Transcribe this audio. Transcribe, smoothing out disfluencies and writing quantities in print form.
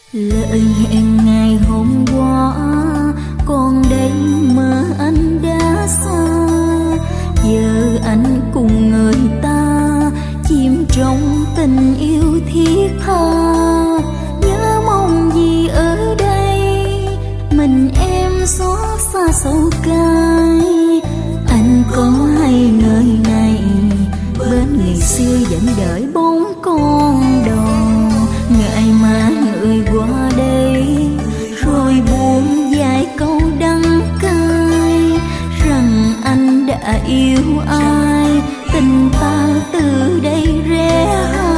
Lời hẹn ngày hôm qua còn đây mơ anh đã xa, giờ anh cùng người ta chìm trong tình yêu thiết tha. Nhớ mong gì ở đây, mình em xót xa sâu cay. Anh có hay nơi này, bên ngày xưa vẫn đợi bóng con đò. Ngại mà người qua đây rồi buông vài câu đắng cay, rằng anh đã yêu ai, tình ta từ đây rẽ.